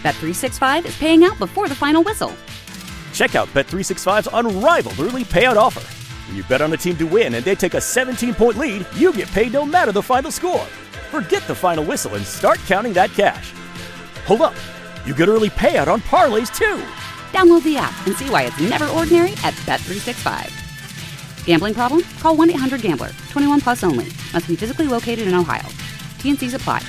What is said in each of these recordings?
Bet365 is paying out before the final whistle. Check out Bet365's unrivaled early payout offer. When you bet on a team to win and they take a 17-point lead, you get paid no matter the final score. Forget the final whistle and start counting that cash. Hold up. You get early payout on parlays, too. Download the app and see why it's never ordinary at Bet365. Gambling problem? Call 1-800-GAMBLER. 21 plus only. Must be physically located in Ohio. T&Cs apply.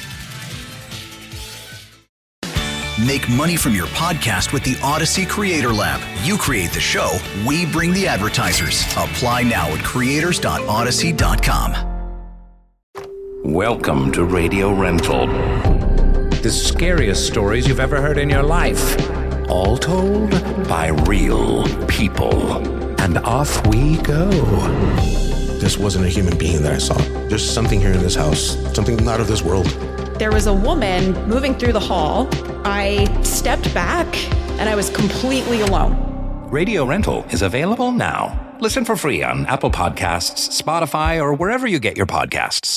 Make money from your podcast with the Odyssey Creator Lab. You create the show, we bring the advertisers. Apply now at creators.odyssey.com. Welcome to Radio Rental. The scariest stories you've ever heard in your life. All told by real people. And off we go. This wasn't a human being that I saw. There's something here in this house, something not of this world. There was a woman moving through the hall. I stepped back and I was completely alone. Radio Rental is available now. Listen for free on Apple Podcasts, Spotify, or wherever you get your podcasts.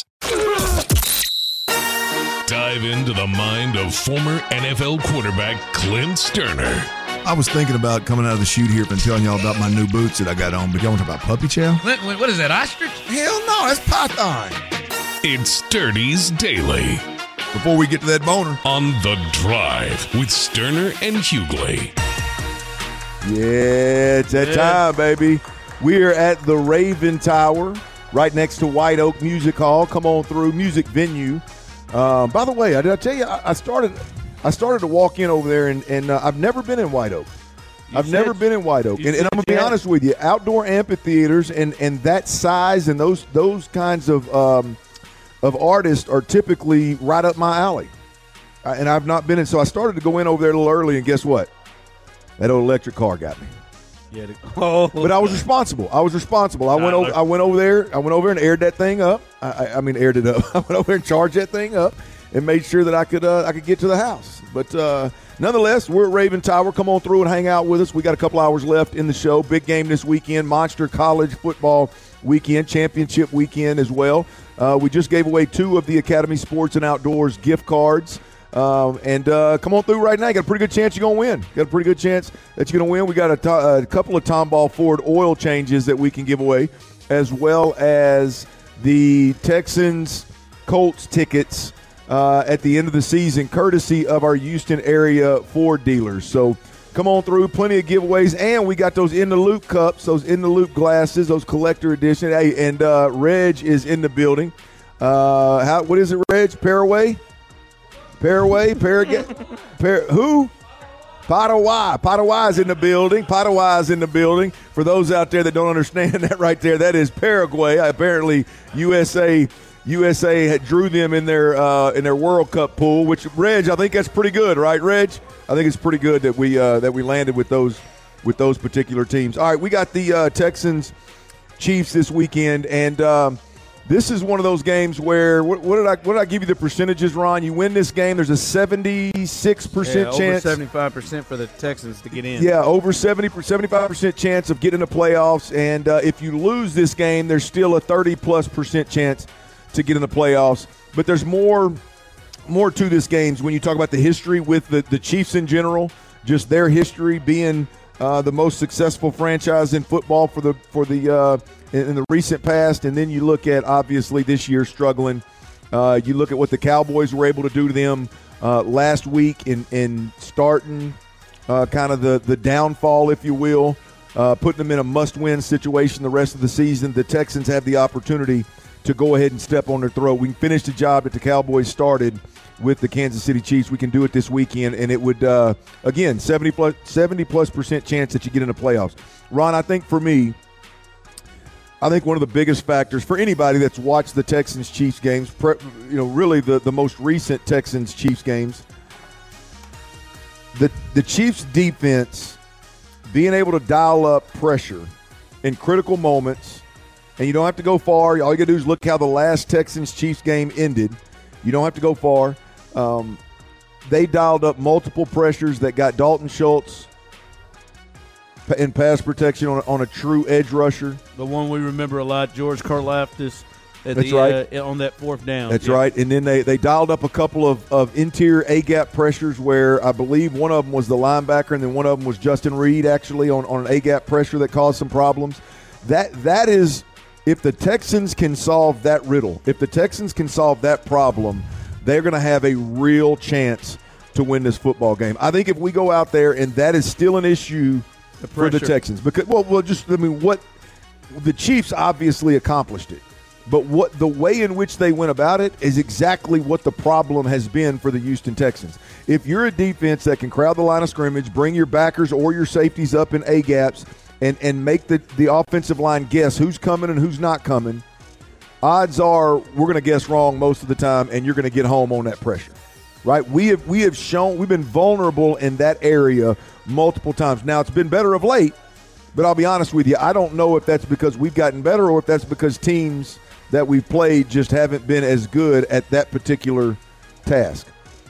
Dive into the mind of former NFL quarterback Clint Sterner. I was thinking about coming out of the chute here and telling y'all about my new boots that I got on, but y'all want to talk about puppy chow? What is that, ostrich? Hell no, that's python. It's Sturdy's Daily. Before we get to that boner. On The Drive with Sterner and Hughley. Yeah, it's that time, baby. We're at the Raven Tower, right next to White Oak Music Hall. Come on through, music venue. By the way, did I tell you, I started to walk in over there, and I've never been in White Oak. I've never been in White Oak. And I'm going to be honest with you, outdoor amphitheaters and that size and those kinds of artists are typically right up my alley. And I've not been in. So I started to go in over there a little early, and guess what? That old electric car got me. Yeah. But I was responsible. I went over there and aired that thing up. Aired it up. I went over there and charged that thing up and made sure that I could get to the house. But nonetheless, we're at Raven Tower. Come on through and hang out with us. We got a couple hours left in the show. Big game this weekend. Monster College football weekend, championship weekend as well. We just gave away 2 of the Academy Sports and Outdoors gift cards. Come on through right now. You got a pretty good chance you're going to win. Got a pretty good chance that you're going to win. We got a couple of Tomball Ford oil changes that we can give away, as well as the Texans Colts tickets at the end of the season, courtesy of our Houston area Ford dealers. So come on through. Plenty of giveaways. And we got those in-the-loop cups, those in-the-loop glasses, those collector edition. Hey, and Reg is in the building. What is it, Reg? Paraway? Who? Padawai is in the building. Padawai is in the building. For those out there that don't understand that right there, that is Paraguay. Apparently, USA drew them in their World Cup pool. Which, Reg, I think that's pretty good, right, Reg? I think it's pretty good that we landed with those particular teams. All right, we got the Texans Chiefs this weekend, and this is one of those games where what did I give you the percentages, Ron? You win this game, there's a 76% chance. Over 75% for the Texans to get in. Yeah, over 75% chance of getting the playoffs. And if you lose this game, there's still a 30+% chance to get in the playoffs. But there's more to this game when you talk about the history with the Chiefs in general, just their history being the most successful franchise in football in the recent past, and then you look at, obviously, this year struggling. You look at what the Cowboys were able to do to them last week in starting kind of the downfall, if you will, putting them in a must-win situation the rest of the season. The Texans have the opportunity to go ahead and step on their throat. We can finish the job that the Cowboys started with the Kansas City Chiefs. We can do it this weekend, and it would, again, 70+% chance that you get in the playoffs. Ron, I think for me, one of the biggest factors for anybody that's watched the Texans-Chiefs games, really the most recent Texans-Chiefs games, the Chiefs' defense being able to dial up pressure in critical moments, and you don't have to go far. All you got to do is look how the last Texans-Chiefs game ended. You don't have to go far. They dialed up multiple pressures that got Dalton Schultz in pass protection on a true edge rusher. The one we remember a lot, George Karlaftis That's right. On that fourth down. That's right. And then they dialed up a couple of interior A-gap pressures where I believe one of them was the linebacker and then one of them was Justin Reed actually on an A-gap pressure that caused some problems. That is, if the Texans can solve that riddle, if the Texans can solve that problem, they're going to have a real chance to win this football game. I think if we go out there and that is still an issue for the Texans, because what the Chiefs obviously accomplished it. But what the way in which they went about it is exactly what the problem has been for the Houston Texans. If you're a defense that can crowd the line of scrimmage, bring your backers or your safeties up in A-gaps, and make the offensive line guess who's coming and who's not coming, odds are we're going to guess wrong most of the time, and you're going to get home on that pressure. Right? We have shown we've been vulnerable in that area multiple times. Now, it's been better of late, but I'll be honest with you, I don't know if that's because we've gotten better or if that's because teams that we've played just haven't been as good at that particular task.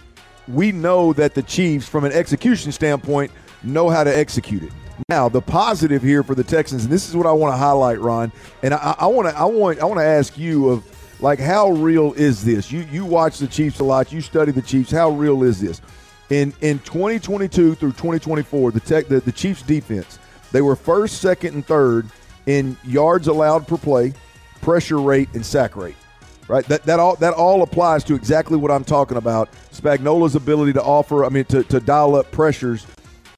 We know that the Chiefs, from an execution standpoint, know how to execute it. Now, the positive here for the Texans, and this is what I want to highlight, Ron, and I want to ask you of, like, how real is this? You watch the Chiefs a lot. You study the Chiefs. How real is this? In 2022 through 2024, the Chiefs defense, they were first, second, and third in yards allowed per play, pressure rate, and sack rate. Right? That all applies to exactly what I'm talking about. Spagnuolo's ability to dial up pressures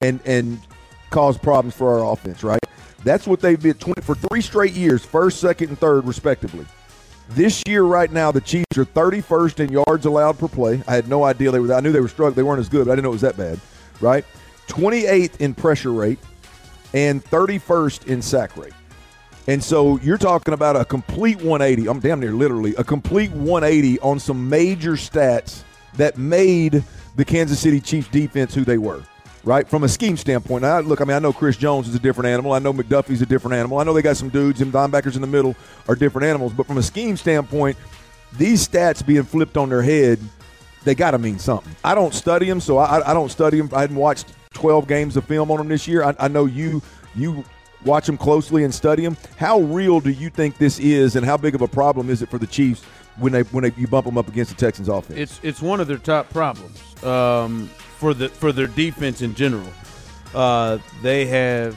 and cause problems for our offense, right? That's what they've been for 3 straight years, first, second, and third, respectively. This year, right now, the Chiefs are 31st in yards allowed per play. I had no idea they were. I knew they were struggling. They weren't as good, but I didn't know it was that bad, right? 28th in pressure rate and 31st in sack rate. And so you're talking about a complete 180. I'm damn near literally a complete 180 on some major stats that made the Kansas City Chiefs defense who they were. Right, from a scheme standpoint. Now, look, I know Chris Jones is a different animal. I know McDuffie's a different animal. I know they got some dudes and linebackers in the middle are different animals. But from a scheme standpoint, these stats being flipped on their head, they got to mean something. I don't study them, so I don't study them. I hadn't watched 12 games of film on them this year. I know you watch them closely and study them. How real do you think this is, and how big of a problem is it for the Chiefs when you bump them up against the Texans offense? It's one of their top problems. For their defense in general, they have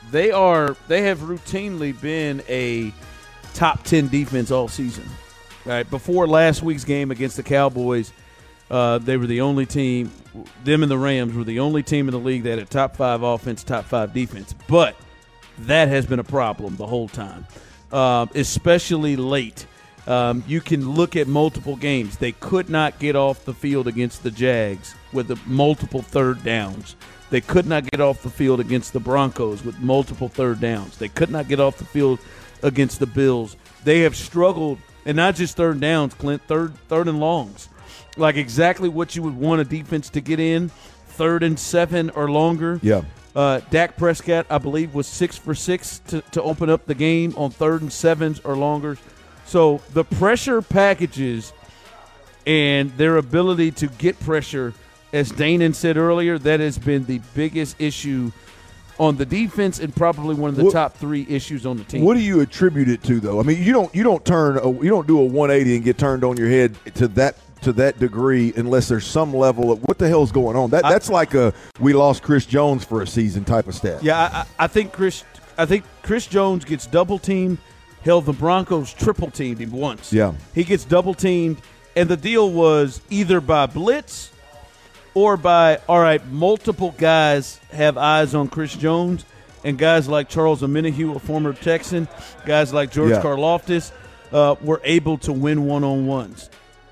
routinely been a top 10 defense all season. Right before last week's game against the Cowboys, they were the only team. Them and the Rams were the only team in the league that had top 5 offense, top 5 defense. But that has been a problem the whole time, especially late. You can look at multiple games. They could not get off the field against the Jags with the multiple third downs. They could not get off the field against the Broncos with multiple third downs. They could not get off the field against the Bills. They have struggled, and not just third downs, Clint, third and longs. Like exactly what you would want a defense to get in, 3rd and 7 or longer. Yeah. Dak Prescott, I believe, was 6 for 6 to open up the game on 3rd and 7s or longer. So the pressure packages and their ability to get pressure, as Danon said earlier, that has been the biggest issue on the defense and probably one of the top 3 issues on the team. What do you attribute it to, though? I mean, you don't do a 180 and get turned on your head to that degree unless there's some level of what the hell's going on. That's like we lost Chris Jones for a season type of stat. Yeah, I think Chris Jones gets double teamed. Hell, the Broncos triple-teamed him once. Yeah. He gets double-teamed, and the deal was either by blitz or by, all right, multiple guys have eyes on Chris Jones, and guys like Charles Omenihu, a former Texan, guys like George Karlaftis were able to win one-on-ones.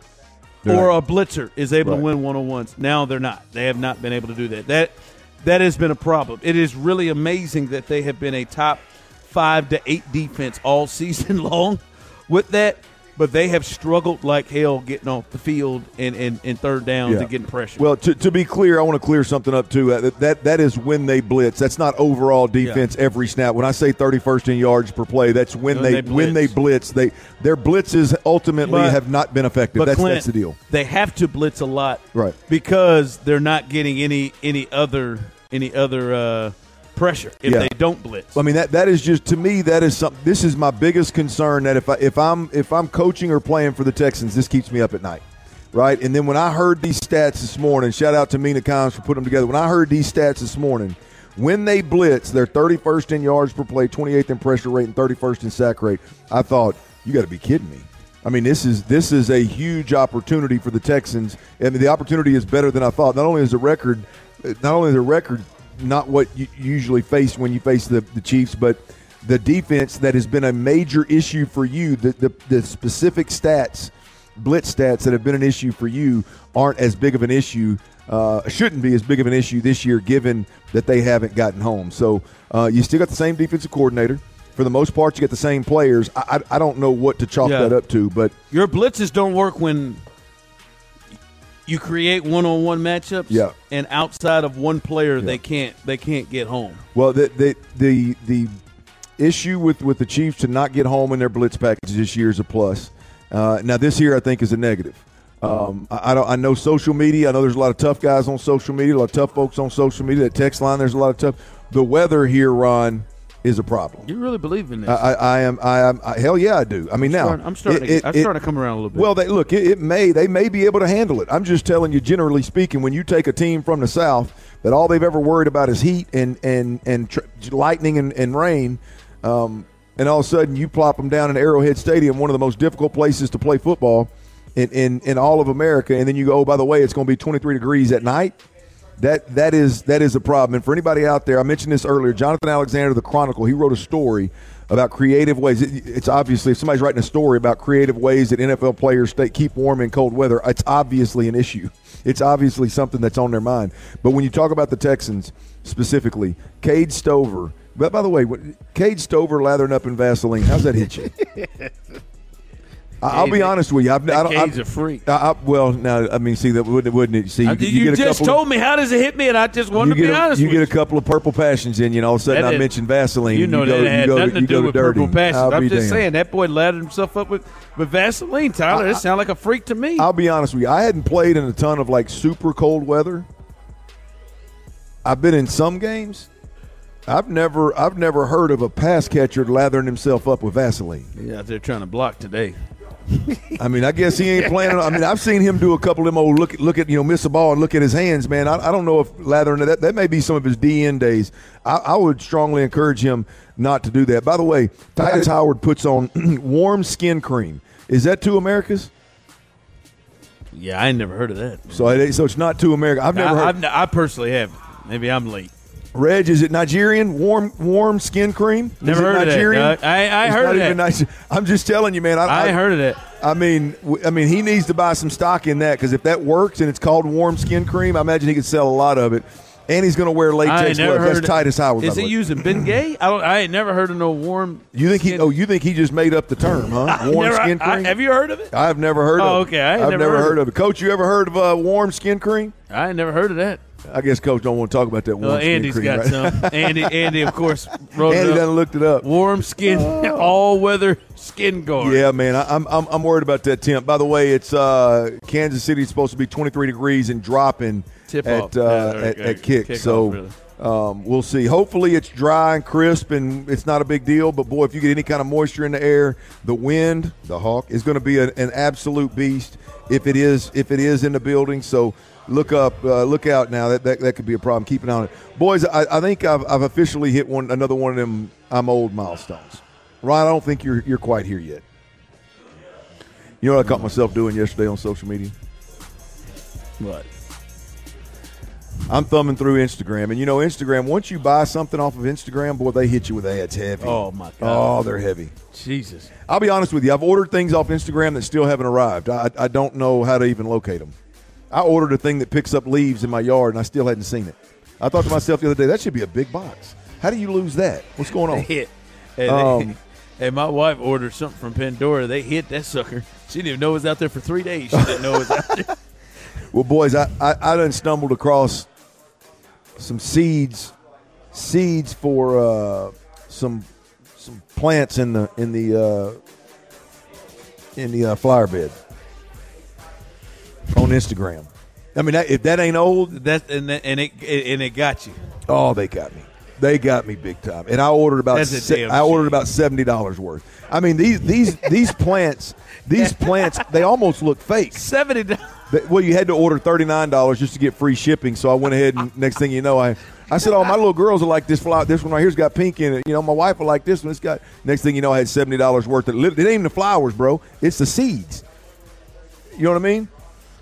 Or a blitzer is able to win one-on-ones. Now they're not. They have not been able to do that. That has been a problem. It is really amazing that they have been a top 5 to 8 defense all season long with that, but they have struggled like hell getting off the field and third downs and getting pressure. Well, to be clear, I want to clear something up too. That is when they blitz. That's not overall defense every snap. When I say 31st in yards per play, that's when they blitz. Their blitzes ultimately have not been effective. That's the deal. They have to blitz a lot, right? Because they're not getting any other pressure if they don't blitz. I mean, that is just, to me, that is something. This is my biggest concern, that if I'm coaching or playing for the Texans, this keeps me up at night, right? And then when I heard these stats this morning, shout out to Mina Kimes for putting them together. When I heard these stats this morning, when they blitz, they're 31st in yards per play, 28th in pressure rate, and 31st in sack rate. I thought, you got to be kidding me. I mean, this is a huge opportunity for the Texans, and the opportunity is better than I thought. Not only is the record not what you usually face when you face the Chiefs, but the defense that has been a major issue for you, the specific stats, blitz stats that have been an issue for you aren't as big of an issue, shouldn't be as big of an issue this year given that they haven't gotten home. So you still got the same defensive coordinator. For the most part, you get the same players. I don't know what to chalk that up to, but your blitzes don't work when you create one-on-one matchups. Yeah. And outside of one player, they can't get home. Well, the issue with the Chiefs to not get home in their blitz package this year is a plus. Now this year, I think, is a negative. I know social media. I know there's a lot of tough guys on social media, a lot of tough folks on social media. That text line, there's a lot of tough. The weather here, Ron, is a problem. You really believe in this? I am. Hell yeah, I do. I mean, I'm starting to come around a little bit. Well, they may be able to handle it. I'm just telling you, generally speaking, when you take a team from the South that all they've ever worried about is heat and lightning and rain, and all of a sudden you plop them down in Arrowhead Stadium, one of the most difficult places to play football in all of America, and then you go, oh, by the way, it's going to be 23 degrees at night. That is a problem. And for anybody out there, I mentioned this earlier, Jonathan Alexander, the Chronicle, he wrote a story about creative ways. It's obviously, if somebody's writing a story about creative ways that NFL players keep warm in cold weather, it's obviously an issue. It's obviously something that's on their mind. But when you talk about the Texans specifically, Cade Stover, but by the way, Cade Stover lathering up in Vaseline, how's that hit you? I'll be honest with you. Cade's a freak. Well, now, I mean, see, that wouldn't it? See, you just told me, how does it hit me, and I just wanted to be honest with you. You get a couple of purple passions in you, and all of a sudden I mentioned Vaseline. You know, that had nothing to do with purple passions. I'm just saying, that boy lathered himself up with Vaseline, Tyler. It sounded like a freak to me. I'll be honest with you. I hadn't played in a ton of, like, super cold weather. I've been in some games. I've never heard of a pass catcher lathering himself up with Vaseline. Yeah, they're trying to block today. I mean, I guess he ain't planning. I mean, I've seen him do a couple of them old look at miss a ball and look at his hands, man. I don't know if lathering that may be some of his DN days. I would strongly encourage him not to do that. By the way, Titus Howard puts on warm skin cream. Is that 2 Americas? Yeah, I ain't never heard of that. So it's not 2 America. I've never heard. I personally haven't. Maybe I'm late. Reg, is it Nigerian warm skin cream? Never heard Nigerian? Of that. I heard of that. I'm just telling you, man. I heard of that. I mean, he needs to buy some stock in that, because if that works and it's called warm skin cream, I imagine he could sell a lot of it. And he's going to wear latex gloves. That's Titus Howard. Is he using Bengay? I ain't never heard of no warm. You think he just made up the term, huh? Warm skin cream. Have you heard of it? I've never heard of it. Oh, okay. I've never heard of it. Coach, you ever heard of warm skin cream? I ain't never heard of that. I guess Coach don't want to talk about that warm skin Andy's cream. Andy's got some. Andy, of course, wrote Andy it up. done looked it up. Warm skin, all-weather skin guard. Yeah, man, I'm worried about that temp. By the way, it's Kansas City is supposed to be 23 degrees and dropping at kick. So we'll see. Hopefully it's dry and crisp and it's not a big deal. But, boy, if you get any kind of moisture in the air, the wind, the Hawk, is going to be an absolute beast if it is in the building. So look out now. That could be a problem. Keep an eye on it. Boys, I think I've officially hit another one of them I'm old milestones. Ryan, I don't think you're quite here yet. You know what I caught myself doing yesterday on social media? What? I'm thumbing through Instagram, and Instagram, once you buy something off of Instagram, boy, they hit you with ads heavy. Oh, my God. Oh, they're heavy. Jesus. I'll be honest with you. I've ordered things off Instagram that still haven't arrived. I don't know how to even locate them. I ordered a thing that picks up leaves in my yard, and I still hadn't seen it. I thought to myself the other day, that should be a big box. How do you lose that? What's going on? Hey, my wife ordered something from Pandora. They hit that sucker. She didn't even know it was out there for 3 days. She didn't know it was out there. Well, boys, I done stumbled across some seeds for some plants in the flower bed on Instagram. I mean, if that ain't old, and it got you. Oh, they got me. They got me big time, and I ordered about $70 worth. I mean, these plants, they almost look fake. $70. Well, you had to order $39 just to get free shipping. So I went ahead, and next thing you know, I said, "Oh, my little girls will like this flower. This one right here's got pink in it. You know, my wife will like this one. It's got." Next thing you know, I had $70 worth. It ain't even the flowers, bro. It's the seeds. You know what I mean?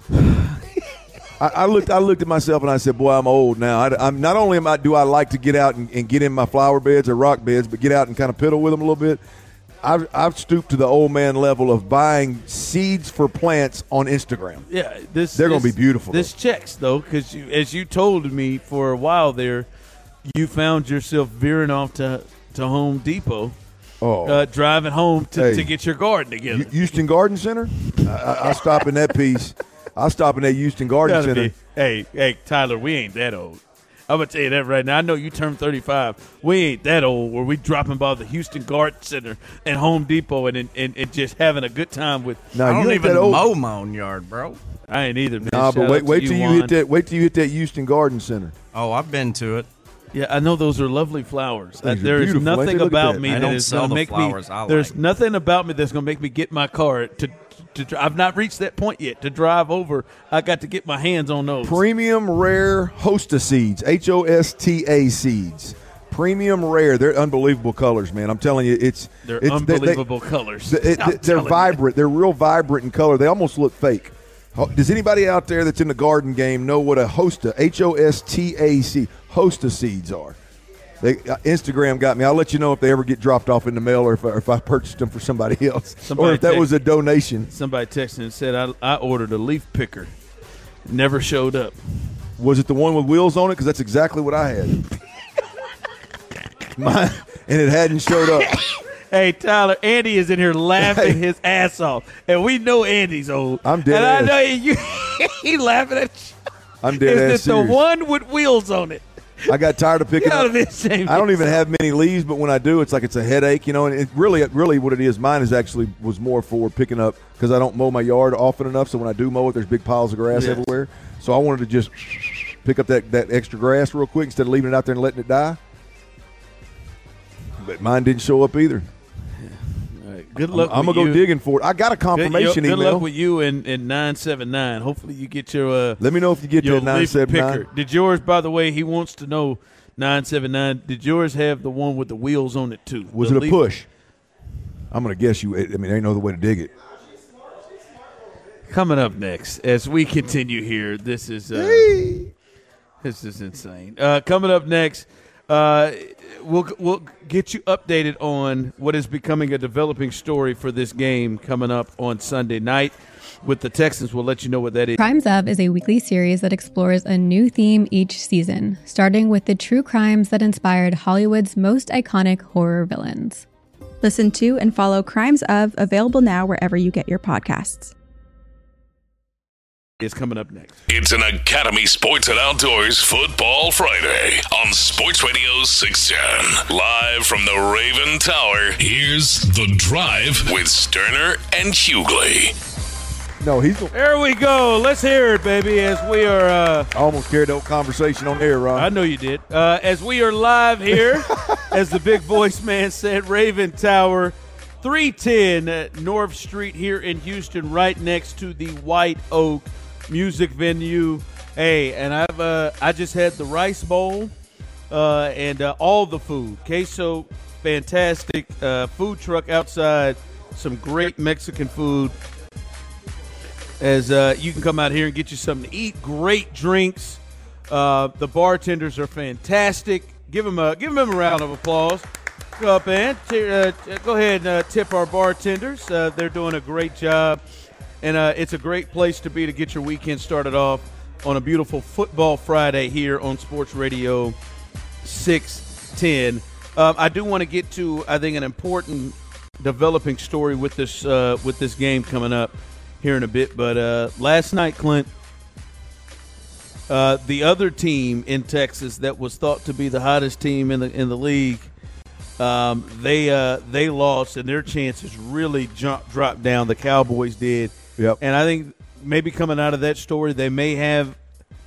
I looked at myself and I said, "Boy, I'm old now. I'm not only do I like to get out and get in my flower beds or rock beds, but get out and kind of piddle with them a little bit. I've stooped to the old man level of buying seeds for plants on Instagram. Yeah, they're going to be beautiful. This checks though, because as you told me for a while there, you found yourself veering off to Home Depot. Driving home to get your garden together. Houston Garden Center. I'll stop in that piece. I'll stop in that Houston Garden Center. Hey, Tyler, we ain't that old. I'm going to tell you that right now. I know you turned 35. We ain't that old where we dropping by the Houston Garden Center and Home Depot and just having a good time with. No, I don't even mow my own yard, bro. I ain't either. Nah, but wait till you hit that. Wait till you hit that Houston Garden Center. Oh, I've been to it. Yeah, I know those are lovely flowers. There is nothing about me that is going to make me. There's nothing about me that's going to make me get my car to. I've not reached that point yet to drive over. I got to get my hands on those. Premium Rare Hosta seeds, HOSTA seeds. Premium Rare. They're unbelievable colors, man. I'm telling you, they're unbelievable colors. They're vibrant. They're real vibrant in color. They almost look fake. Does anybody out there that's in the garden game know what a Hosta, HOSTA, Hosta seeds are? Instagram got me. I'll let you know if they ever get dropped off in the mail or if I purchased them for somebody else or if that was a donation. Somebody texted and said, I ordered a leaf picker. Never showed up. Was it the one with wheels on it? Because that's exactly what I had. And it hadn't showed up. Hey, Tyler, Andy is in here laughing his ass off. And we know Andy's old. I'm dead and ass. I know he laughing at you. I'm dead ass Is it the one with wheels on it? I got tired of picking up. I don't even have many leaves, but when I do, it's like it's a headache, you know. And it really what it is, mine was more for picking up because I don't mow my yard often enough. So when I do mow it, there's big piles of grass everywhere. So I wanted to just pick up that extra grass real quick instead of leaving it out there and letting it die. But mine didn't show up either. Good luck. I'm gonna go digging for it. I got a confirmation email. Good luck with you in 979. Hopefully you get your. Let me know if you get your 979. Did yours, by the way? He wants to know 979. Did yours have the one with the wheels on it too? Was it a push? I'm gonna guess you. I mean, there ain't no other way to dig it. Coming up next, as we continue here, this is insane. Coming up next. We'll get you updated on what is becoming a developing story for this game coming up on Sunday night with the Texans. We'll let you know what that is. Crimes Of is a weekly series that explores a new theme each season, starting with the true crimes that inspired Hollywood's most iconic horror villains. Listen to and follow Crimes Of, available now wherever you get your podcasts. Is coming up next. It's an Academy Sports and Outdoors Football Friday on Sports Radio 610. Live from the Raven Tower, here's The Drive with Sterner and Hughley. No, There we go. Let's hear it, baby, as we are... I almost carried that conversation on air, Ron. I know you did. As we are live here, as the big voice man said, Raven Tower, 310 North Street here in Houston, right next to the White Oak Music Venue. Hey, and I just had the rice bowl and all the food. Queso, fantastic food truck outside. Some great Mexican food. As you can come out here and get you something to eat. Great drinks. The bartenders are fantastic. Give them a round of applause. Go up and go ahead and tip our bartenders. They're doing a great job. And it's a great place to be to get your weekend started off on a beautiful Football Friday here on Sports Radio 610. I do want to get to, I think, an important developing story with this game coming up here in a bit. But last night, Clint, the other team in Texas that was thought to be the hottest team in the league, they lost, and their chances really dropped down. The Cowboys did. Yep. And I think maybe coming out of that story, they may have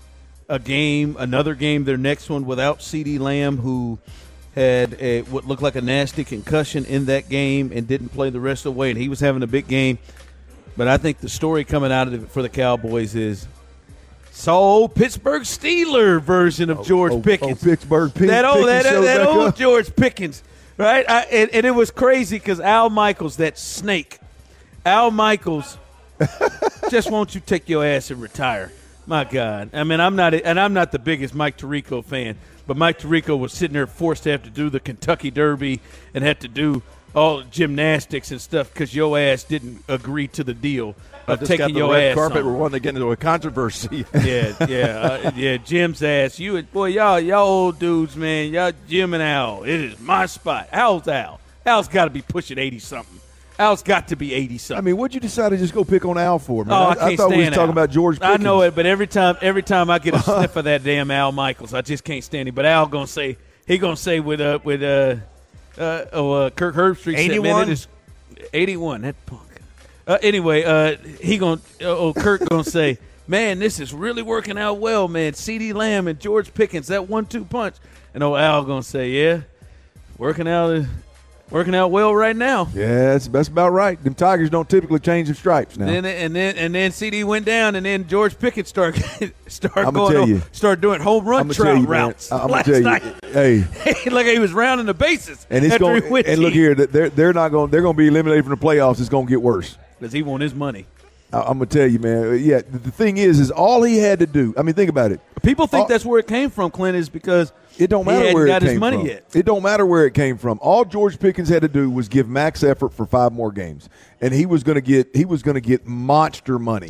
another game, their next one without CeeDee Lamb, who had what looked like a nasty concussion in that game and didn't play the rest of the way, and he was having a big game. But I think the story coming out of it for the Cowboys is Pittsburgh Steeler version of George Pickens. Pittsburgh Pickens. That old George Pickens, right? And it was crazy because Al Michaels, that snake, Al Michaels, just won't you take your ass and retire? My God. I mean, I'm not the biggest Mike Tirico fan, but Mike Tirico was sitting there forced to have to do the Kentucky Derby and had to do all gymnastics and stuff because your ass didn't agree to the deal of taking your red ass carpet. on. We're wanting to get into a controversy. Yeah, Jim's ass. Y'all old dudes, man. Y'all Jim and Al. It is my spot. How's Al? Al's got to be pushing 80-something. Al's got to be 80-something. I mean, what'd you decide to just go pick on Al for, man? I can't thought we was stand talking Al. about George Pickens. I know it, but every time I get a sniff of that damn Al Michaels, I just can't stand him. But Al gonna say with Kirk Herbstreit 81? Man, it is 81. That punk. Anyway, Kirk gonna say, man, this is really working out well, man. CeeDee Lamb and George Pickens, that 1-2 punch. And Al gonna say, yeah, working out well right now. Yeah, that's about right. Them Tigers don't typically change their stripes now. And then CD went down, and then George Pickett started doing home run trout routes. I'm gonna tell you, hey, like he was rounding the bases. And it's going. And look here, they're going to be eliminated from the playoffs. It's going to get worse because he won his money. I'm going to tell you, man. Yeah, the thing is all he had to do. I mean, think about it. People think that's where it came from, Clint, is because it don't matter where it came from. Yet. It don't matter where it came from. All George Pickens had to do was give max effort for 5 more games, and he was going to get monster money.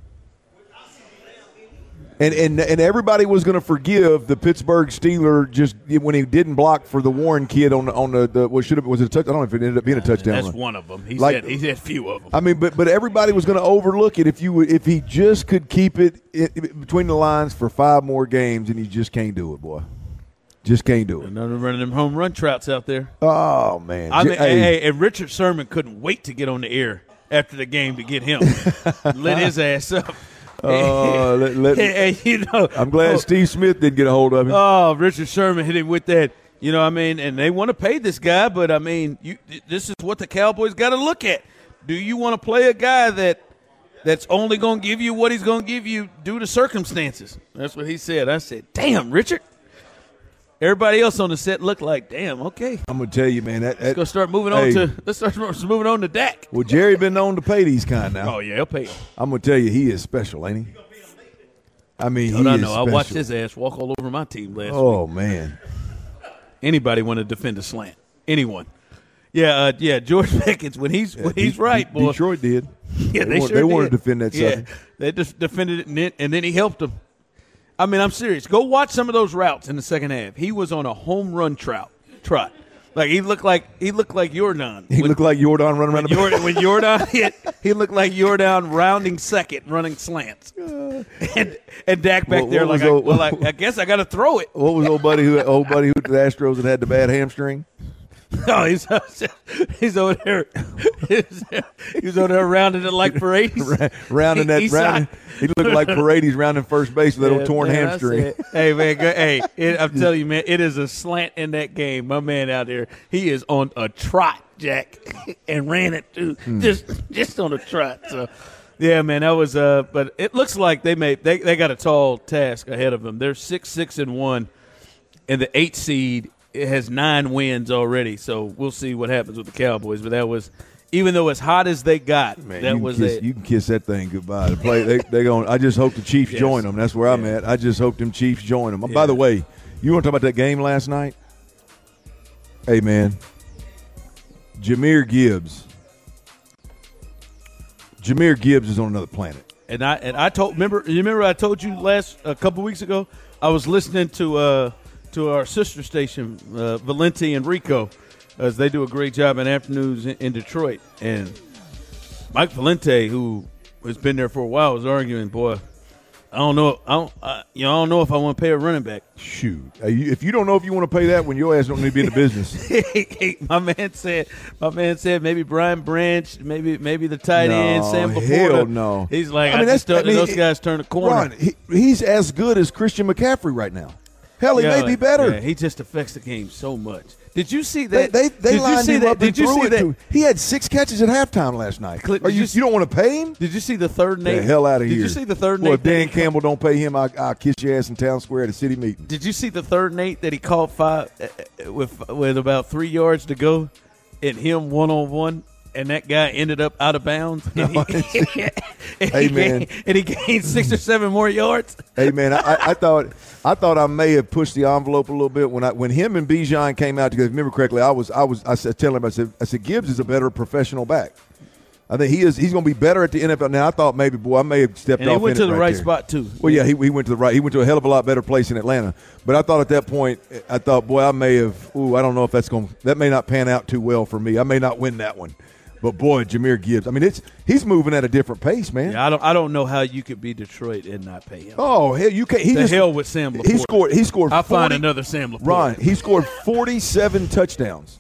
And everybody was going to forgive the Pittsburgh Steeler just when he didn't block for the Warren kid on the what should have was it a touch? I don't know if it ended up being a touchdown. That's one of them. He had few of them. I mean, but everybody was going to overlook it if he just could keep it between the lines for 5 more games, and he just can't do it, boy. Just can't do it. Another running them home run trouts out there. Oh man! I mean, and Richard Sherman couldn't wait to get on the air after the game to get him lit his ass up. I'm glad Steve Smith didn't get a hold of him. Oh, Richard Sherman hit him with that. You know, I mean, and they want to pay this guy, but I mean, this is what the Cowboys got to look at. Do you want to play a guy that's only going to give you what he's going to give you due to circumstances? That's what he said. I said, "Damn, Richard." Everybody else on the set looked like, damn, okay. I'm gonna tell you, man. Let's start moving on to Dak. Well, Jerry been known to pay these kind now. Oh yeah, he'll pay him. I'm gonna tell you, he is special, ain't he? I mean, he is special. I watched his ass walk all over my team last week. Oh man. Anybody want to defend a slant? Anyone? Yeah, George Pickens when he's right, boy. Detroit did. Yeah, they wanted to defend that. Yeah, they just defended it, and then he helped them. I mean, I'm serious. Go watch some of those routes in the second half. He was on a home run trot. Like he looked like Jordan. He looked like Jordan running around the back. When Jordan hit, he looked like Jordan rounding second, running slants. And Dak back there I guess I got to throw it. What was old buddy who the Astros had the bad hamstring? No, he's over there. He's over there rounding it like Paredes. rounding. He looked like Paredes rounding first base with that old torn hamstring. Hey man, I'm telling you, man, it is a slant in that game. My man out there, he is on a trot, Jack, and ran it too, just on a trot. So, yeah, man, that was. But it looks like they got a tall task ahead of them. They're 6-1, and the 8th seed. It has 9 wins already, so we'll see what happens with the Cowboys. But that was, even though as hot as they got, man, that was it. You can kiss that thing goodbye. The play, they going. I just hope the Chiefs join them. That's where I'm at. I just hope them Chiefs join them. By the way, you want to talk about that game last night? Hey, man, Jahmyr Gibbs is on another planet. And I told remember I told you a couple weeks ago I was listening to our sister station, Valenti and Rico, as they do a great job in afternoons in Detroit. And Mike Valenti, who has been there for a while, was arguing, boy, I don't know. I don't know if I want to pay a running back. Shoot, if you don't know if you want to pay that, when your ass don't need to be in the business. My man said maybe Brian Branch, maybe the tight end Sam Laporta. Hell no. He's like, those guys turn the corner. Ron, he's as good as Christian McCaffrey right now. Hell, he may be better. Yeah, he just affects the game so much. Did you see that? They lined him up and threw it to him. He had 6 catches at halftime last night. You don't want to pay him? Did you see the third Nate? The hell out of here. Did you see the third Nate? Well, if Dan Campbell don't pay him, I'll kiss your ass in town square at a city meeting. Did you see the third Nate that he caught 5 with about 3 yards to go and him one-on-one? And that guy ended up out of bounds. And he gained 6 or 7 more yards. Hey man, I thought I may have pushed the envelope a little bit when him and Bijan came out together. If I remember correctly, I said Gibbs is a better professional back. I think he's going to be better at the NFL. Now I thought maybe I may have stepped off. He went to the right spot too. Well, yeah, he went to the right. He went to a hell of a lot better place in Atlanta. But I thought at that point, I may have. I don't know if that may not pan out too well for me. I may not win that one. But boy, Jahmyr Gibbs. I mean, he's moving at a different pace, man. Yeah, I don't know how you could be Detroit and not pay him. Oh hell, you can't. Hell with Sam Laporta. He scored. I'll find another Sam Laporta. Ron, he scored 47 touchdowns.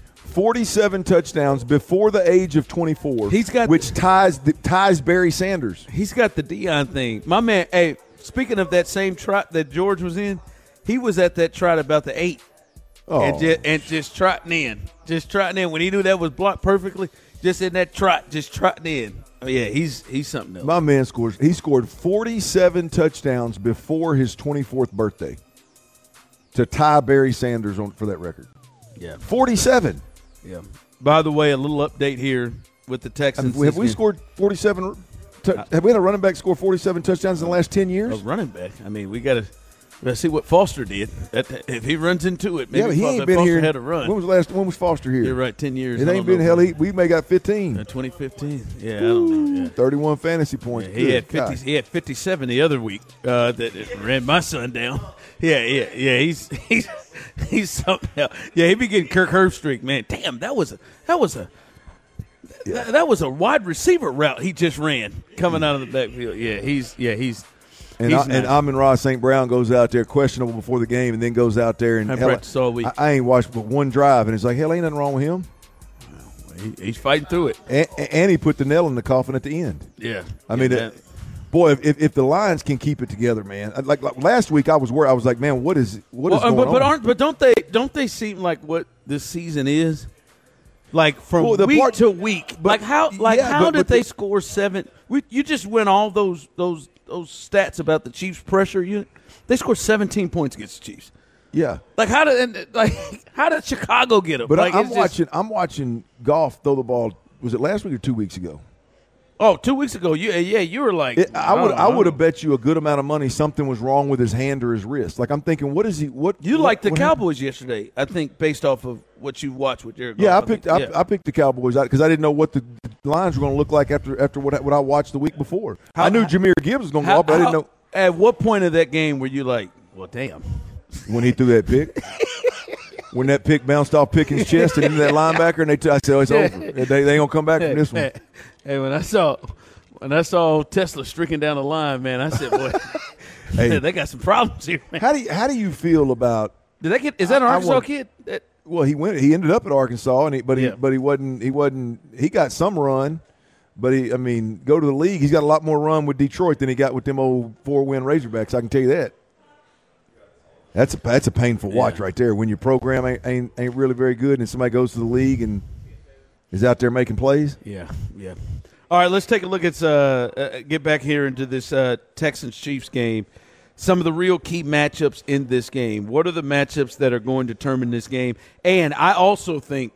47 touchdowns before the age of 24. Which ties Barry Sanders. He's got the Deion thing. My man. Hey, speaking of that same trot that George was in, he was at that trot about the 8. Oh. And just trotting in. Just trotting in. When he knew that was blocked perfectly, just in that trot, just trotting in. Oh, yeah, he's something else. My man scored 47 touchdowns before his 24th birthday to tie Barry Sanders for that record. Yeah. 47. Yeah. By the way, a little update here with the Texans. Have we scored 47 have we had a running back score 47 touchdowns in the last 10 years? A running back. I mean, we got to – let's see what Foster did. If he runs into it, maybe he ain't been Foster here. had a run. When was Foster here? You're right, 10 years. It ain't been hell. We may got 15. 2015. Yeah, I don't know. Yeah. 31 fantasy points. Yeah, he had 57 the other week. That ran my son down. Yeah. He's something else. Yeah, he be getting Kirk Herbstreit, man. Damn, that was a wide receiver route he just ran coming out of the backfield. He's. And Amon-Ra St. Brown goes out there questionable before the game, and then goes out there and practiced all week. I ain't watched but one drive, and it's like, hell, ain't nothing wrong with him. He's fighting through it, and he put the nail in the coffin at the end. Yeah, I mean, boy, if the Lions can keep it together, man. Like last week, I was worried. I was like, man, what is going on? But don't they seem like what this season is? Like from week to week. But how did they score 7? You just went all those stats about the Chiefs' pressure unit. They scored 17 points against the Chiefs. Yeah. How did Chicago get them? But I'm watching Goff throw the ball. Was it last week or 2 weeks ago? Oh, 2 weeks ago. You were like, I would have bet you a good amount of money something was wrong with his hand or his wrist. Like I'm thinking, what is he? What you liked the Cowboys yesterday? I think based off of what you watched with Jared Goff. Yeah, I picked the Cowboys out because I didn't know what the Lions were going to look like after what I watched the week before. I knew Jahmyr Gibbs was going to go off, but I didn't know. At what point of that game were you like, well, damn? When he threw that pick. When that pick bounced off Pickens' chest and into that linebacker, and I said, oh, it's over. They ain't going to come back from this one. Hey, when I saw Tesla streaking down the line, man, I said, boy, hey, they got some problems here, man. How do you feel about – is that an Arkansas kid? Well, he ended up at Arkansas, but he wasn't – he got some run. But, go to the league. He's got a lot more run with Detroit than he got with them old 4-win Razorbacks. I can tell you that. That's a painful watch right there. When your program ain't really very good and somebody goes to the league and is out there making plays. Yeah. All right, let's take a look at get back here into this Texans-Chiefs game. Some of the real key matchups in this game. What are the matchups that are going to determine this game? And I also think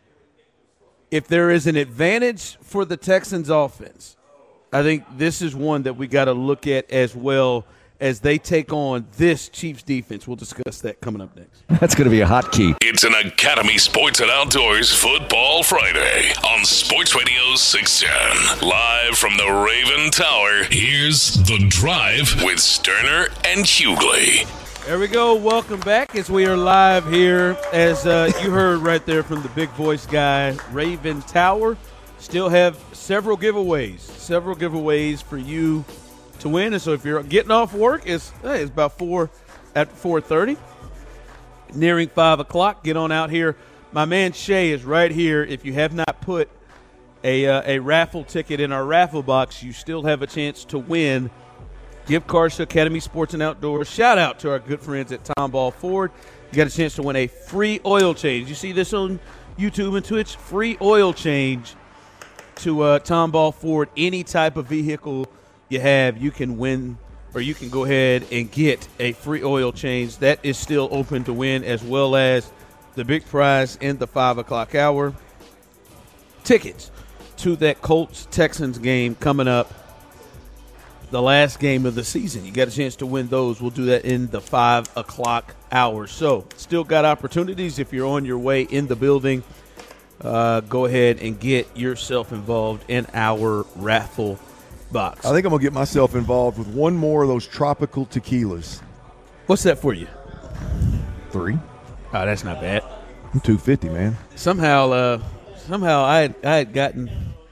if there is an advantage for the Texans offense, I think this is one that we got to look at as well as they take on this Chiefs defense. We'll discuss that coming up next. That's going to be a hot key. It's an Academy Sports and Outdoors Football Friday on Sports Radio 610. Live from the Raven Tower, here's The Drive with Sterner and Hughley. There we go. Welcome back as we are live here. As you heard right there from the big voice guy, Raven Tower. Still have several giveaways for you to win. And so if you're getting off work, it's about 4:30, nearing 5 o'clock. Get on out here. My man Shay is right here. If you have not put a raffle ticket in our raffle box, you still have a chance to win gift cards to Academy Sports and Outdoors. Shout out to our good friends at Tomball Ford. You got a chance to win a free oil change. You see this on YouTube and Twitch? Free oil change to Tomball Ford. Any type of vehicle you have, you can win, or you can go ahead and get a free oil change. That is still open to win, as well as the big prize in the 5 o'clock hour. Tickets to that Colts-Texans game coming up, the last game of the season. You got a chance to win those. We'll do that in the 5 o'clock hour. So still got opportunities. If you're on your way in the building, go ahead and get yourself involved in our raffle box. I think I'm going to get myself involved with one more of those tropical tequilas. What's that for you? 3. Oh, that's not bad. I'm $250, man. Somehow I had gotten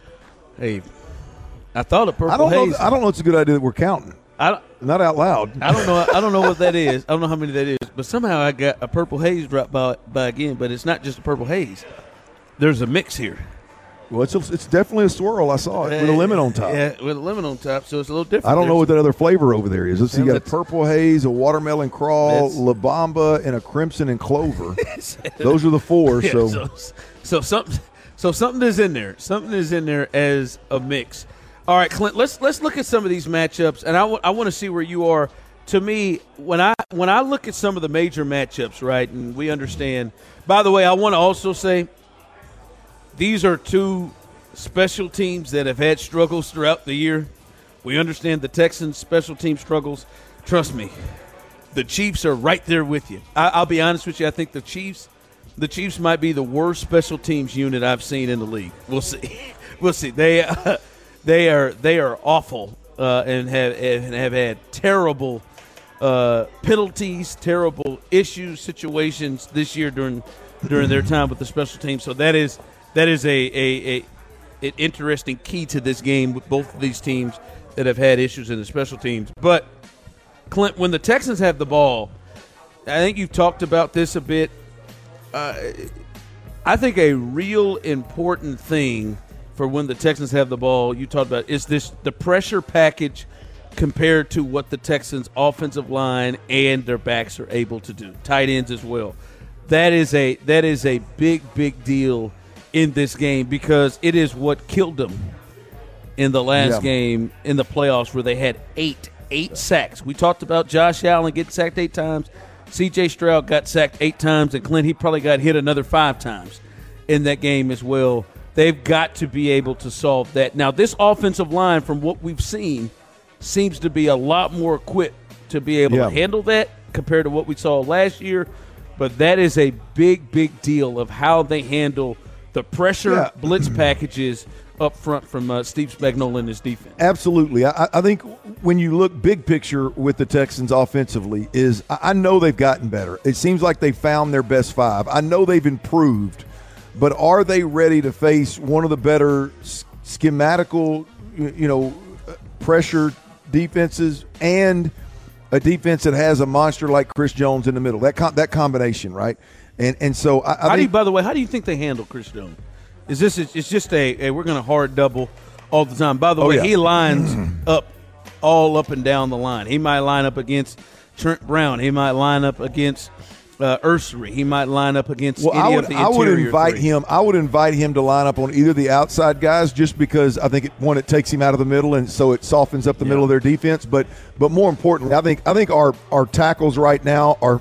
I thought a purple haze. I don't know. It's a good idea that we're counting. Not out loud. I don't know what that is. I don't know how many that is. But somehow I got a purple haze dropped by again. But it's not just a purple haze. There's a mix here. Well, it's definitely a swirl. I saw it with a lemon on top. Yeah, with a lemon on top, so it's a little different. I don't know what that other flavor over there is. Let's see. You got a purple haze, a watermelon crawl, La Bamba, and a crimson and clover. Those are the 4. Yeah, so something is in there. Something is in there as a mix. All right, Clint. Let's look at some of these matchups, and I want to see where you are. To me, when I look at some of the major matchups, right, and we understand. By the way, I want to also say these are 2 special teams that have had struggles throughout the year. We understand the Texans' special team struggles. Trust me, the Chiefs are right there with you. I'll be honest with you. I think the Chiefs might be the worst special teams unit I've seen in the league. We'll see. We'll see. They are awful and have had terrible penalties, terrible issues, situations this year during their time with the special teams. So that is an interesting key to this game with both of these teams that have had issues in the special teams. But, Clint, when the Texans have the ball, I think you've talked about this a bit. I think a real important thing for when the Texans have the ball, you talked about, is the pressure package compared to what the Texans' offensive line and their backs are able to do, tight ends as well. That is a big deal in this game because it is what killed them in the last game in the playoffs where they had eight sacks. We talked about Josh Allen getting sacked 8 times. C.J. Stroud got sacked 8 times, and Clint, he probably got hit another 5 times in that game as well. They've got to be able to solve that. Now, this offensive line, from what we've seen, seems to be a lot more equipped to be able to handle that compared to what we saw last year. But that is a big deal of how they handle the pressure blitz packages up front from Steve Spagnuolo and his defense. Absolutely. I think when you look big picture with the Texans offensively is I know they've gotten better. It seems like they found their best 5. I know they've improved, but are they ready to face one of the better schematical, pressure defenses and a defense that has a monster like Chris Jones in the middle? That combination, right? And so I think, by the way, how do you think they handle Chris Jones? It's just a we're going to hard double all the time. By the way, he lines up all up and down the line. He might line up against Trent Brown. He might line up against Ursery. He might line up against any of the interior I would invite him to line up on either the outside guys just because I think it takes him out of the middle, and so it softens up the middle of their defense. But more importantly, I think our tackles right now are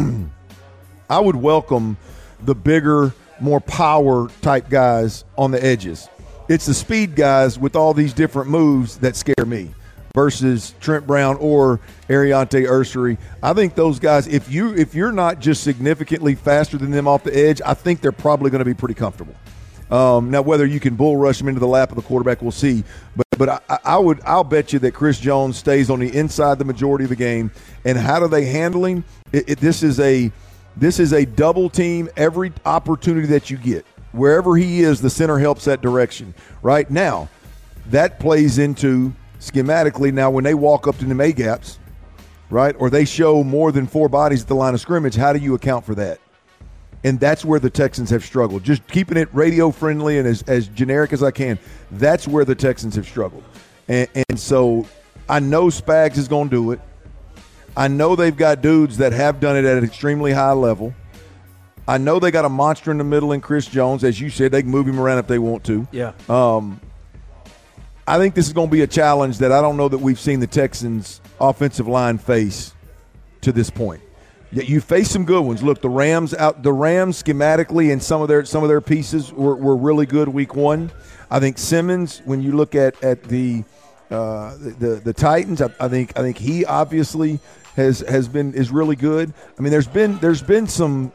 I would welcome the bigger, more power type guys on the edges. It's the speed guys with all these different moves that scare me versus Trent Brown or Ariante Ursery. I think those guys, if you're not just significantly faster than them off the edge, I think they're probably going to be pretty comfortable. Now, whether you can bull rush them into the lap of the quarterback, we'll see. But I'll bet you that Chris Jones stays on the inside the majority of the game. And how do they handle him? This is a double team every opportunity that you get. Wherever he is, the center helps that direction. Right now, that plays into schematically. Now, when they walk up to the A-gaps, right, or they show more than 4 bodies at the line of scrimmage, how do you account for that? And that's where the Texans have struggled. Just keeping it radio-friendly and as generic as I can, that's where the Texans have struggled. And so I know Spags is going to do it. I know they've got dudes that have done it at an extremely high level. I know they got a monster in the middle in Chris Jones. As you said, they can move him around if they want to. Yeah. I think this is going to be a challenge that I don't know that we've seen the Texans' offensive line face to this point. Yet you face some good ones. Look, the Rams schematically and some of their pieces were really good week 1. I think Simmons, when you look at the Titans, I think he obviously is really good. I mean, there's been some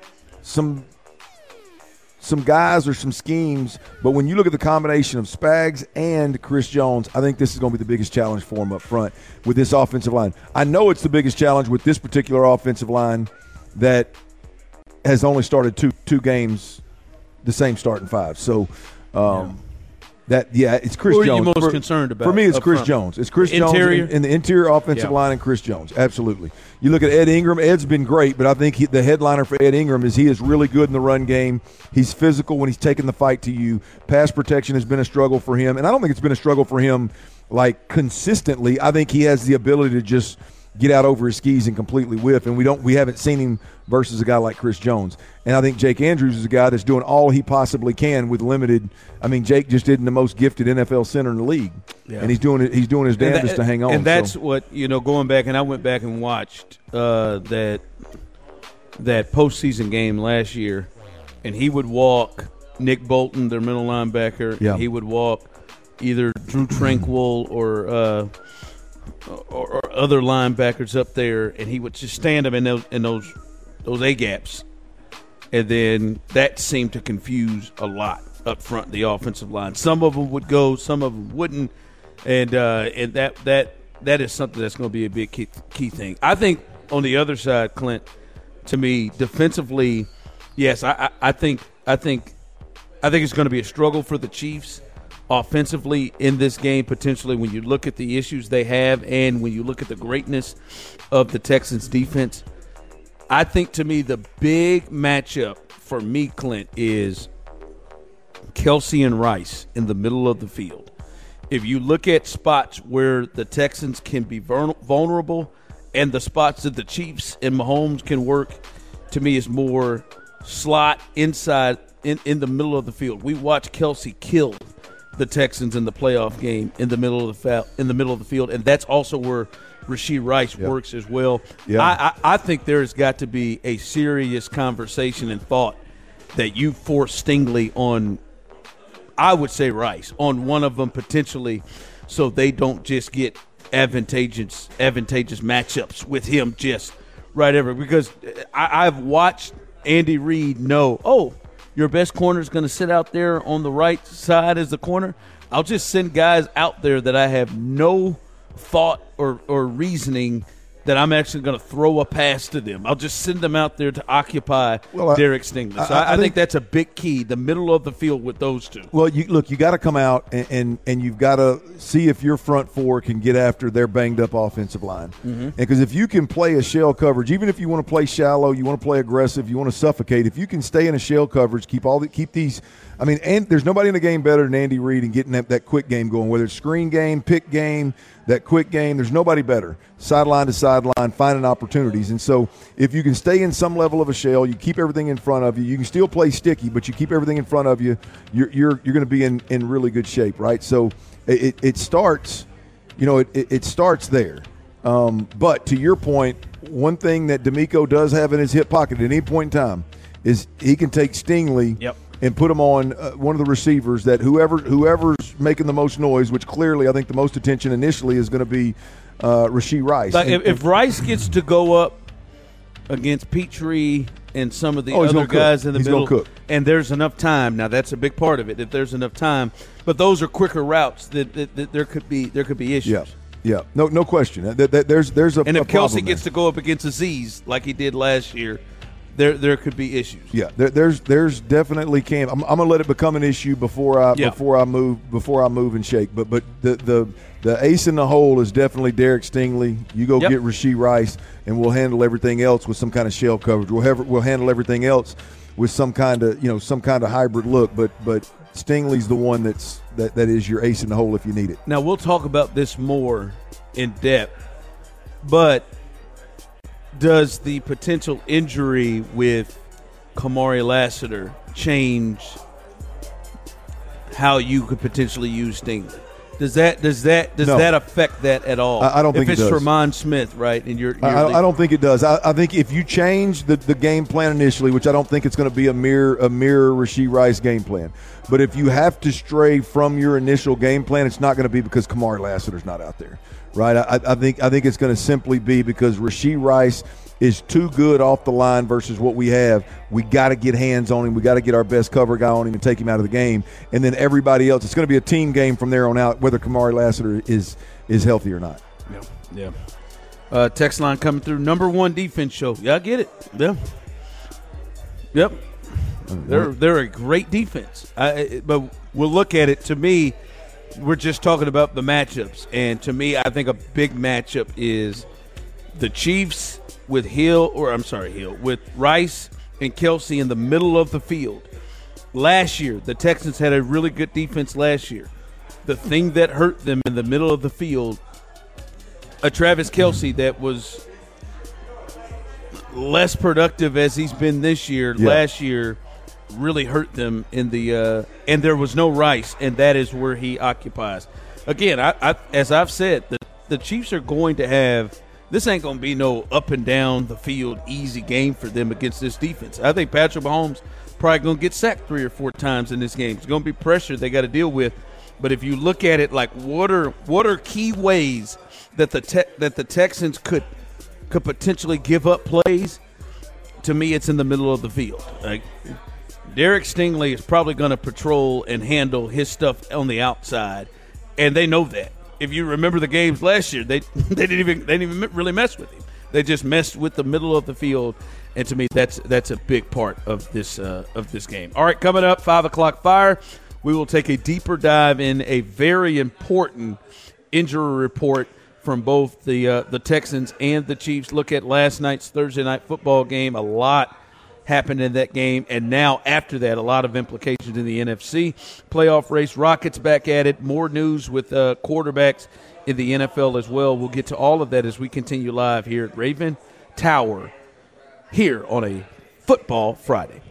guys or some schemes, but when you look at the combination of Spags and Chris Jones, I think this is going to be the biggest challenge for him up front with this offensive line. I know it's the biggest challenge with this particular offensive line that has only started two games, the same starting 5. So it's Chris Jones. Who are you most concerned about? For me, it's Chris front? Jones. It's Chris Interior? Jones in the interior offensive line and Chris Jones. Absolutely. You look at Ed Ingram. Ed's been great, but I think the headliner for Ed Ingram is he is really good in the run game. He's physical when he's taking the fight to you. Pass protection has been a struggle for him, and I don't think it's been a struggle for him like consistently. I think he has the ability to just get out over his skis and completely whiff, and we haven't seen him versus a guy like Chris Jones. And I think Jake Andrews is a guy that's doing all he possibly can with limited. I mean, Jake just isn't the most gifted NFL center in the league, and he's doing his damnedest to hang on. And that's what going back, and I went back and watched that postseason game last year, and he would walk Nick Bolton, their middle linebacker. Yeah. And he would walk either Drew Tranquill or other linebackers up there, and he would just stand them in those A-gaps. And then that seemed to confuse a lot up front, the offensive line. Some of them would go, some of them wouldn't, and that is something that's going to be a big key thing. I think on the other side, Clint, to me, defensively, yes, I think it's going to be a struggle for the Chiefs offensively in this game, potentially, when you look at the issues they have and when you look at the greatness of the Texans defense. I think, to me, the big matchup for me, Clint, is Kelsey and Rice in the middle of the field. If you look at spots where the Texans can be vulnerable and the spots that the Chiefs and Mahomes can work, to me, is more slot inside in the middle of the field. We watched Kelsey kill the Texans in the playoff game in the middle of the field, and that's also where Rashee Rice works as well. Yeah. I think there's got to be a serious conversation and thought that you force Stingley on, I would say Rice, on one of them potentially, so they don't just get advantageous matchups with him just right over. Because I've watched Andy Reid know, your best corner is going to sit out there on the right side as the corner. I'll just send guys out there that I have no thought or reasoning that I'm actually going to throw a pass to them. I'll just send them out there to occupy Derek Stingley. So I think that's a big key, the middle of the field with those two. Well, you got to come out and you've got to see if your front four can get after their banged-up offensive line. Mm-hmm. Because if you can play a shell coverage, even if you want to play shallow, you want to play aggressive, you want to suffocate, if you can stay in a shell coverage, keep these – I mean, and there's nobody in the game better than Andy Reid and getting that quick game going, whether it's screen game, pick game, that quick game. There's nobody better, sideline to sideline, finding opportunities. And so if you can stay in some level of a shell, you keep everything in front of you. You can still play sticky, but you keep everything in front of you. You're going to be in really good shape, right? So it starts, it starts there. But to your point, one thing that D'Amico does have in his hip pocket at any point in time is he can take Stingley and put him on one of the receivers that whoever's making the most noise, which clearly I think the most attention initially is going to be Rashee Rice. Like if Rice gets to go up against Petrie and some of the other guys in the middle, and there's enough time. Now that's a big part of it. If there's enough time, but those are quicker routes that there could be issues. Yeah, no question. There's a and if a Kelsey problem gets to go up against Azeez like he did last year, there could be issues. Yeah, there's definitely can. I'm gonna let it become an issue before I move and shake. But the ace in the hole is definitely Derek Stingley. You go get Rashee Rice, and we'll handle everything else with some kind of shell coverage. We'll handle everything else with some kind of hybrid look. But Stingley's the one that is your ace in the hole if you need it. Now we'll talk about this more in depth, but does the potential injury with Kamari Lassiter change how you could potentially use Stingley? Does that affect that at all? I don't think it does. If it's Tremont Smith, right? And I don't think it does. I think if you change the game plan initially, which I don't think it's going to be a mirror Rashee Rice game plan, but if you have to stray from your initial game plan, it's not going to be because Kamari Lassiter's not out there, right? I think it's going to simply be because Rashee Rice is too good off the line versus what we have. We got to get hands on him. We got to get our best cover guy on him and take him out of the game. And then everybody else, it's going to be a team game from there on out, whether Kamari Lassiter is healthy or not. Yeah. Text line coming through. Number one defense show. Yeah, I get it. Yeah. Yep. They're a great defense. But we'll look at it. To me, we're just talking about the matchups. And to me, I think a big matchup is the Chiefs with with Rice and Kelsey in the middle of the field. Last year, the Texans had a really good defense last year. The thing that hurt them in the middle of the field, a Travis Kelsey that was less productive as he's been this year, last year really hurt them in the and there was no Rice, and that is where he occupies. Again, I as I've said, the Chiefs are going to have – this ain't going to be no up and down the field easy game for them against this defense. I think Patrick Mahomes probably going to get sacked 3 or 4 times in this game. It's going to be pressure they got to deal with. But if you look at it like what are key ways that the Texans could potentially give up plays, to me it's in the middle of the field. Like, Derek Stingley is probably going to patrol and handle his stuff on the outside, and they know that. If you remember the games last year, they didn't even really mess with him. They just messed with the middle of the field, and to me, that's a big part of this game. All right, coming up, 5 o'clock fire. We will take a deeper dive in a very important injury report from both the Texans and the Chiefs. Look at last night's Thursday night football game. A lot happened in that game, and now after that, a lot of implications in the NFC playoff race. Rockets back at it. More news with quarterbacks in the NFL as well. We'll get to all of that as we continue live here at Raven Tower here on a Football Friday.